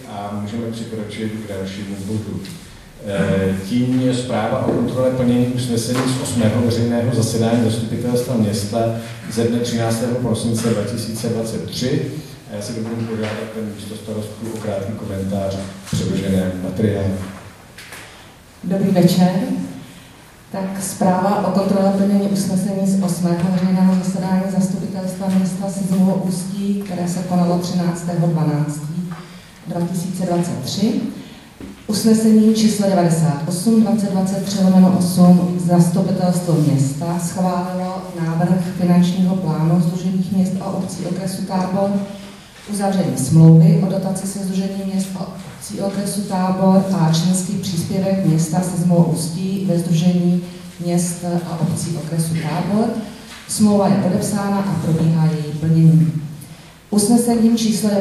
a můžeme přikročit k dalšímu bodu. Tím je zpráva o kontrole plnění usnesení z 8. veřejného zasedání zastupitelstva města ze dne 13. prosince 2023. A já si dovolím požádat místostarostku o krátký komentář k předloženému materiálu. Dobrý večer. Tak zpráva o kontrole plnění usnesení z 8. veřejného zasedání zastupitelstva města Sizimovo Ústí, které se konalo 13.12.2023. Usnesení číslo 98 2023/8 zastupitelstvo města schválilo návrh finančního plánu Sdružení měst a obcí okresu Tábor, uzavření smlouvy o dotaci se Sdružením měst a obcí okresu Tábor a členský příspěvek města Sizimovo Ústí ve Sdružení měst a obcí okresu Tábor. Smlouva je podepsána a probíhá její plnění. Usnesením číslo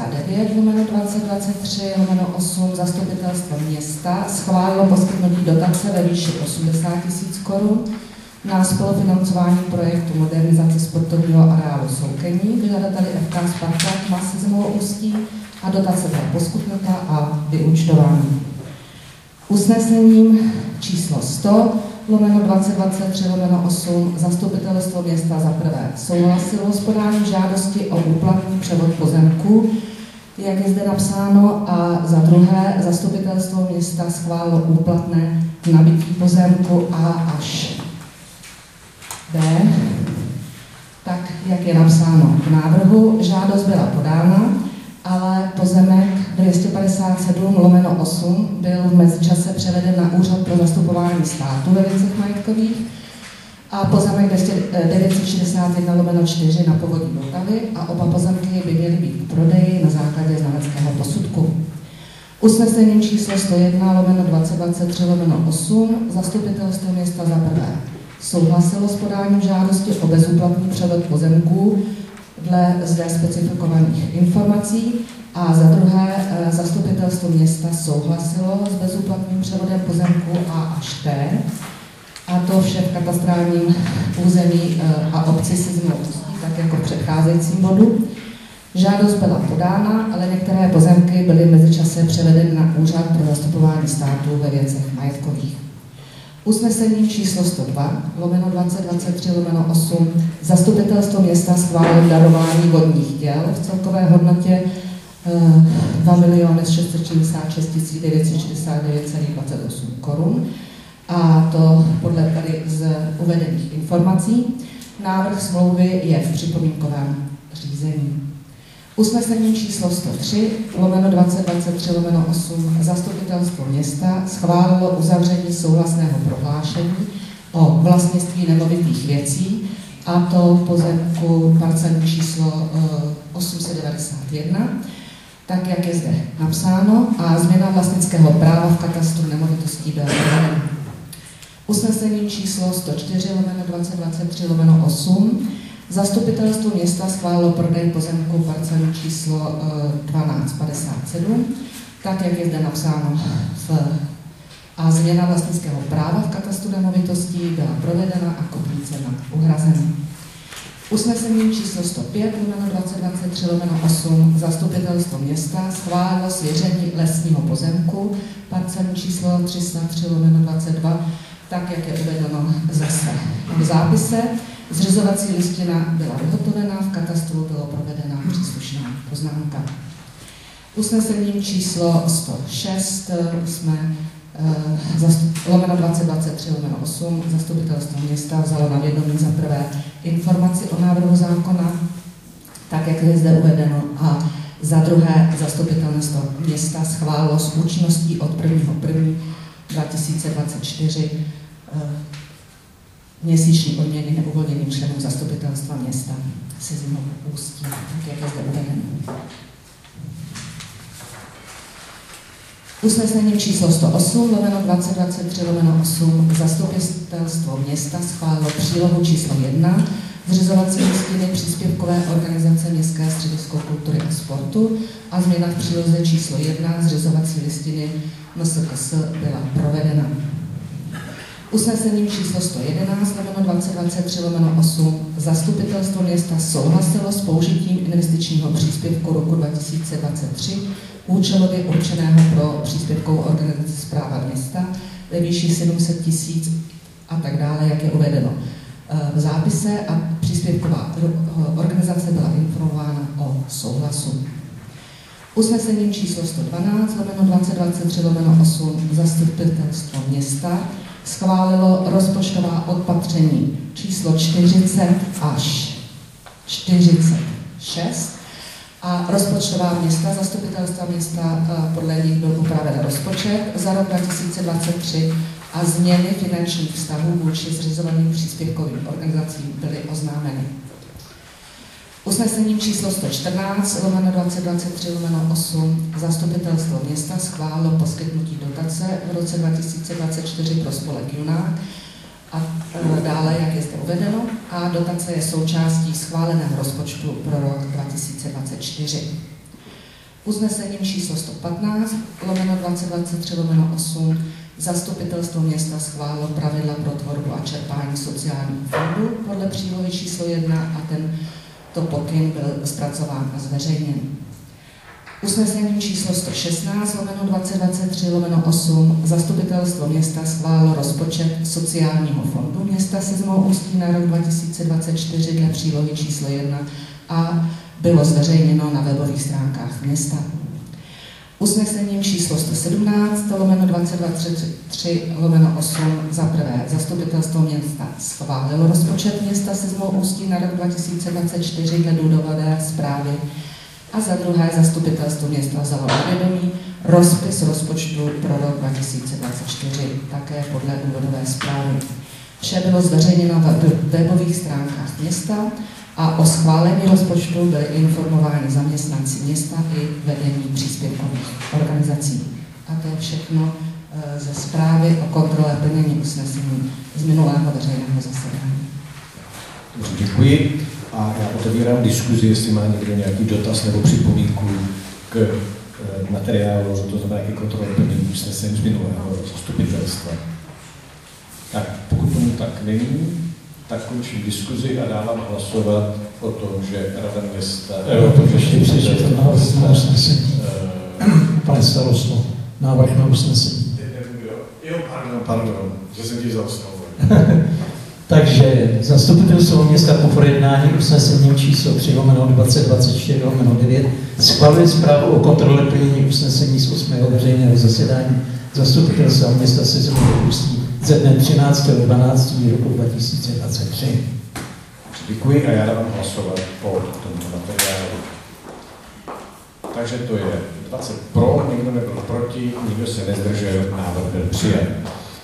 99/2023/8 zastupitelstvo města schválilo poskytnutí dotace ve výši 80 000 korun na spolufinancování projektu modernizace sportovního areálu Soukení k žadateli FK Spartak má Sizimovo Ústí a dotace byla poskytnuta a vyúčtována. Usnesením číslo 100/2023/8 zastupitelstvo města za prvé souhlasilo s podáním žádosti o úplatný převod pozemku, jak je zde napsáno, a za druhé zastupitelstvo města schválilo úplatné nabytí pozemku A až B, tak jak je napsáno v návrhu. Žádost byla podána, ale pozemek 257/8 byl v mezičase převeden na Úřad pro zastupování státu ve věcech majetkových a pozemek 961/4 na Povodí Vltavy a oba pozemky by měly být k prodeji na základě znaleckého posudku. Usnesením číslo 101/2023/8 zastupitelstvo města za prvé souhlasilo s podáním žádosti o bezúplatný převod pozemků dle zde specifikovaných informací a za druhé zastupitelstvo města souhlasilo s bezúplatným převodem pozemků A až T, a to vše v katastrálním území a obci Sizimovo Ústí, tak jako v předcházejícím bodu. Žádost byla podána, ale některé pozemky byly mezičase převedeny na Úřad pro zastupování státu ve věcech majetkových. Usnesením číslo 102/2023/8 zastupitelstvo města schválilo darování vodních děl v celkové hodnotě 2 666 969,28 korun, a to podle tady z uvedených informací. Návrh smlouvy je v připomínkovém řízení. Usnesením číslo 103/2023/8 zastupitelstvo města schválilo uzavření souhlasného prohlášení o vlastnictví nemovitých věcí, a to pozemku parcelní číslo 891, tak jak je zde napsáno, a změna vlastnického práva v katastru nemovitostí byla provedena. Usnesením číslo 104/2023/8 zastupitelstvo města schválilo prodej pozemku parcelní číslo 1257, tak jak je zde napsáno a změna vlastnického práva v katastru nemovitostí byla provedena a kupní cena uhrazena. Usnesením číslo 105/2023/8 zastupitelstvo města schválilo svěření lesního pozemku parcelní číslo 303/22, tak jak je uvedeno zase v zápise. Zřizovací listina byla vyhotovena, v katastru bylo provedena příslušná poznámka. Usnesením číslo 106 jsme /2023/8 zastupitelstvo města vzalo na vědomí za prvé informaci o návrhu zákona, tak jak je zde uvedeno, a za druhé zastupitelstvo města schválilo s účinností od 1.1.2024 měsíční odměny neuvolněným členům zastupitelstva města Sizimovo Ústí, tak jak je zde uvedeno. Usnesením číslo 108/2023/8 zastupitelstvo města schválilo přílohu číslo 1 zřizovací listiny příspěvkové organizace Městské středisko kultury a sportu a změna v příloze číslo 1 zřizovací listiny MSKS byla provedena. Usnesením číslo 111/2023/8 zastupitelstvo města souhlasilo s použitím investičního příspěvku roku 2023 účelově určeného pro příspěvkovou organizaci Správa města ve výši 700 000 a tak dále, jak je uvedeno v zápise, a příspěvková organizace byla informována o souhlasu. Usnesením číslo 112/2023/8 zastupitelstvo města schválilo rozpočtová opatření číslo 40 až 46 a rozpočtová města, zastupitelstva města, podle nich byl upraven rozpočet za rok 2023 a změny finančních vztahů vůči zřizovaným příspěvkovým organizacím byly oznámeny. Usnesením číslo 114/2023/8 zastupitelstvo města schválilo poskytnutí dotace v roce 2024 pro spolek Junák a dále, jak je zde uvedeno, a dotace je součástí schváleného rozpočtu pro rok 2024. Usnesením číslo 115/2023/8 zastupitelstvo města schválilo pravidla pro tvorbu a čerpání sociálního fondu podle přílohy číslo 1 a tento pokyn byl zpracován a zveřejněn. Usnesením číslo 116/2023/8 zastupitelstvo města schválilo rozpočet sociálního fondu města Sezmou Ústí na rok 2024 dle přílohy číslo 1 a bylo zveřejněno na webových stránkách města. Usnesením číslo 117/2023/8 za prvé zastupitelstvo města schválilo rozpočet města Sezmou Ústí na rok 2024 dle důvodové zprávy a za druhé zastupitelstvo města vzalo na vědomí rozpis rozpočtu pro rok 2024 také podle důvodové zprávy. Vše bylo zveřejněno v webových stránkách města a o schválení rozpočtu byli informováni zaměstnanci města i vedení příspěvkových organizací. A to je všechno ze zprávy o kontrole plnění usnesení z minulého veřejného zasedání. Děkuji a já otevírám diskuzi, jestli má někdo nějaký dotaz nebo připomínku k materiálu, to znamená i kontrole plnění usnesení z minulého zastupitelstva. Tak pokud tomu tak není, tak končím diskuzi a dávám hlasovat o tom, že Rada města... Ještě přečtěte návrh na usnesení. Pane starosto, návrh na usnesení. Jo, pardon, že jsem ti zaostal. Takže zastupitelstvo města po projednání usnesením číslo 3/2024/9 schvaluje zprávu o kontrole plnění usnesení z 8. veřejného zasedání zastupitelstva města Sezmou Ústí ze dne 13.12. roku 2023. Děkuji a já dávám hlasovat po tomto materiálu. Takže to je 20 pro, nikdo nebyl proti, nikdo se nezdržel, návrh byl přijat.